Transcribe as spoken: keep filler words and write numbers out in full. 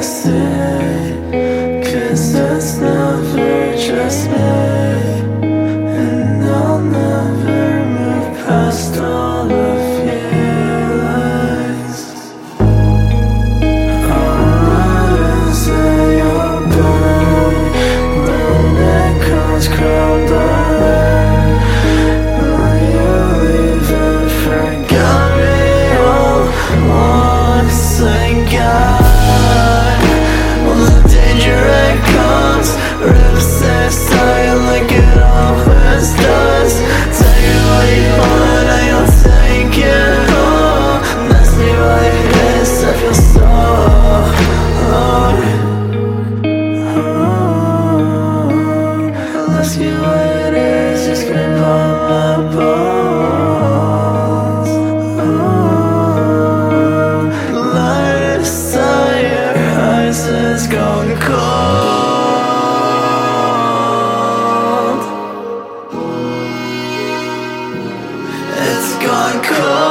stay, 'cause it's never just me, and I'll never move past all the feelings. I'll say you'll burn when it comes crumbling. Will you leave and forget me all once again? When the danger it comes, rips aside like it always does. Tell you what you want and you'll take it all. And ask me what it is, I feel so alone. I'll ask you what it is, just scrape on my bones. Light inside your eyes is gone cold. It's gone cold.